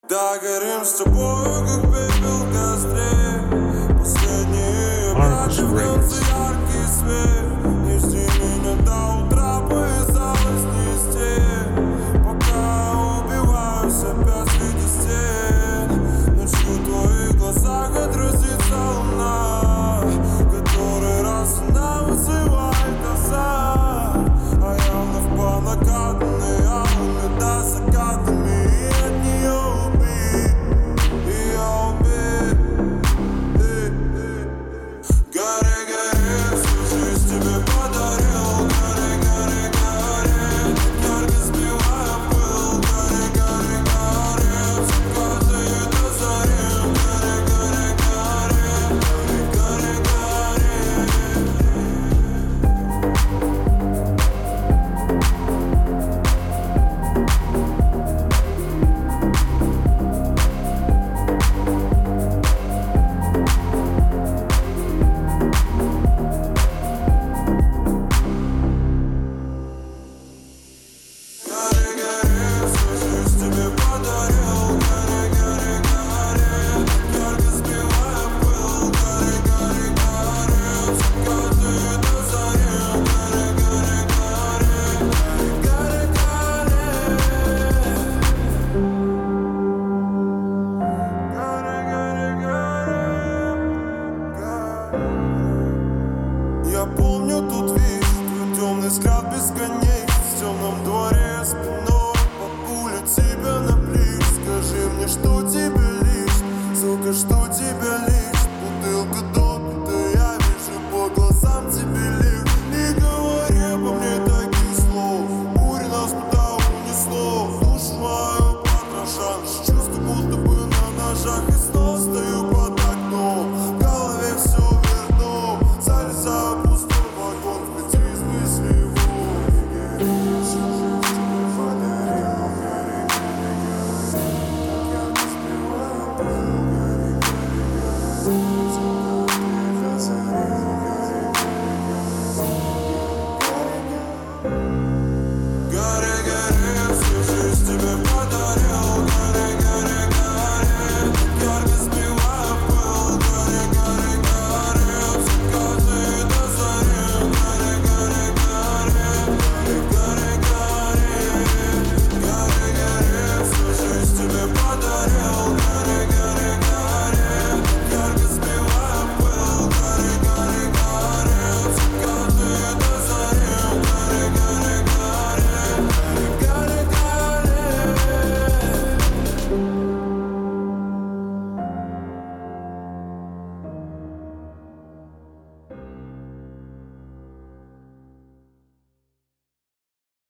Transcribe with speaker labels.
Speaker 1: Да, горим с тобой, как пепел в костре. Последние объятия в конце яркий свет. Не жди меня до утра, повязалась не стен. Пока убиваюсь опять среди стен. Ночью в твоих глазах отразится луна, который раз она вызывает коса. А я вновь по накатанной, алыми до закатами. И от нее убит, ее убит. Гори, гори, всю жизнь тебе подарил. Гори, гори, гори, так ярко сбивая пыл. Гори, гори, гори, в закаты и до зари. Гори, гори, гори, гори, гори. Гори, гори, всю жизнь тебе подарил. Гори, гори, гори, так ярко сбивая пыл. Гори, гори, гори, в закаты и до зари. Гори, гори, гори, гори, гори. Я помню тот вечер, твой темный взгляд бесконечный. В темном дворе спиной по пуле тебя на плечи. Скажи мне, что тебе лишь, сука, что тебе